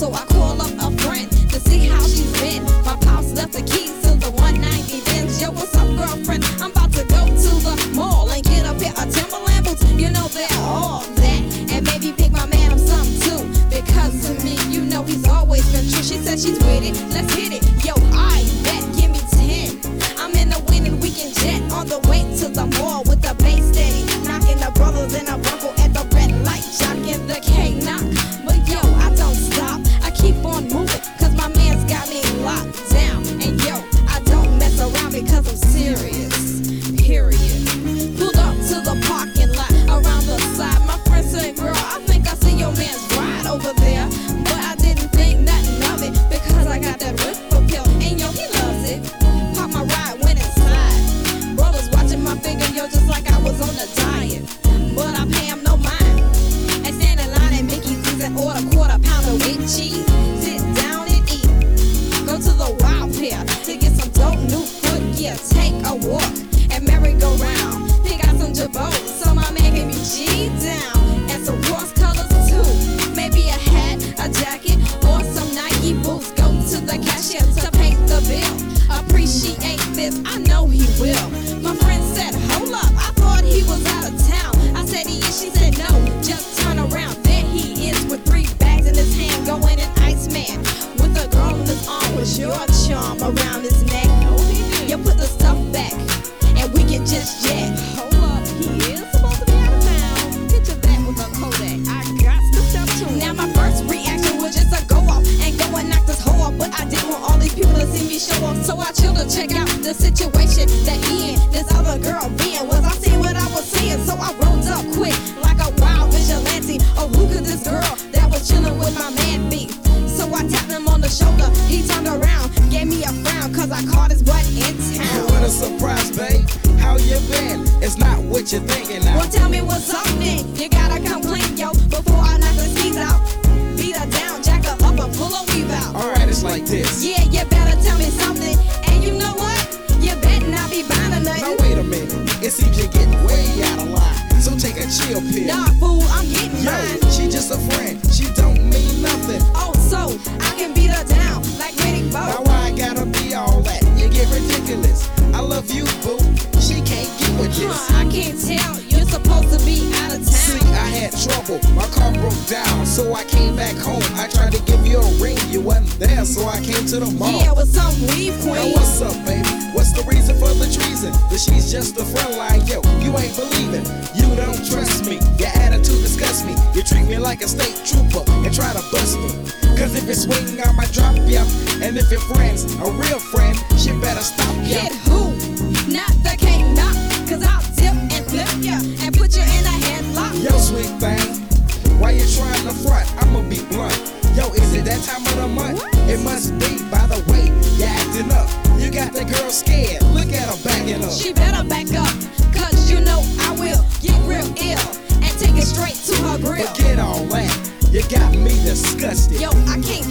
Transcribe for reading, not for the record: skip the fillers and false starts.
so I call up a friend to see how she's been. My pops left the keys to the 190 Benz. Yo, what's up, girlfriend? I'm about to go to the mall and get a pair of Timberland boots. You know they're all that, and maybe pick my man up something too. Because to me, you know he's always been true. She said she's with it, let's hit it. Yo, I bet, give me 10. I'm in the winning weekend jet on the way to the mall with the bass steady, knocking the brothers in a Bronco at the red light, jocking the K-knock. But yo, I don't stop, I keep on moving, cause my man's got me locked down. And yo, I don't mess around because I'm serious, period. Pulled up to the parking lot around the side. My friend said, girl, I think I see your man's ride over there. But I didn't think nothing of it because I got that whip appeal. And yo, he loves it. Pop my ride, went inside. Brothers watching my finger, yo, just like I was on a diet. But I pay him no mind. And stand in line at Mickey D's and order quarter pounder with cheese. Sit down and eat. Go to the Wild Pair to get some dope new foot gear. Take a walk and merry-go-round. Pick out some Jabot so my man can be G down. And some cross colors too. Maybe a hat, a jacket, or some Nike boots. Go to the cashier to pay the bill. Appreciate this, I know he will. My friend said, hold up, I thought he was out of town. I said he is, she said no, just turn around. There he is with 3 bags in his hand, going in Iceman. With a girl in his arm with your charm around his neck. You put the stuff back, and we can just jet. Hold up, he is supposed to be out of town. Picture that with a Kodak, I got to step to. Now my first reaction was just to go off and go and knock this hoe off. But I didn't want all these people to see me show off, so I chilled to check out the situation that he in. This other girl being, was I seeing what I was seeing? So I rose up quick like a wild vigilante. Oh, who could this girl that was chilling with my man be? So I tapped him on the shoulder, he turned around, gave me a frown, cause I caught his butt in town. What a surprise, babe. How you been? It's not what you're thinking now. Well, tell me what's up then. You gotta come clean, yo, before I knock the skis out. Beat her down, jack her up, and pull her weave out. Alright, it's like this. Yeah, you better tell me something. And you know what? You better not be buying or nothing. Now wait a minute. It seems you're getting way out of line. So take a chill pill. Nah, fool, I'm getting Yo, mine. she just a friend. She don't mean nothing. Oh, so I can beat her down like Riddick Now Bowe. why I gotta be all that? You get ridiculous. I love you, boo. She can't get with this. I can't tell. You're supposed to be out of See, town. I had trouble. My car broke down, so I came back home. I tried to give you a ring, you wasn't there, so I came to the mall. Yeah, with some weave Now queen. what's up, baby? What's the reason for the treason? That she's just a friend like yo. You ain't believing. You don't trust me. Your attitude disgusts me. You treat me like a state trooper and try to bust me. Cause if it's swing, I might drop ya. And if your friend's a real friend, she better stop ya. Get who? Not the K-knock. Cause I'll dip and flip ya and put you in a headlock. Yo, sweet thing, why you trying to front? I'ma be blunt. Yo, is it that time of the month? It must be, by the way, you acting up. You got the girl scared. Look at her backing up. She better back up, cause you know I will get real ill and take it straight to her grill. Forget all that. You got me disgusted. Yo, I can't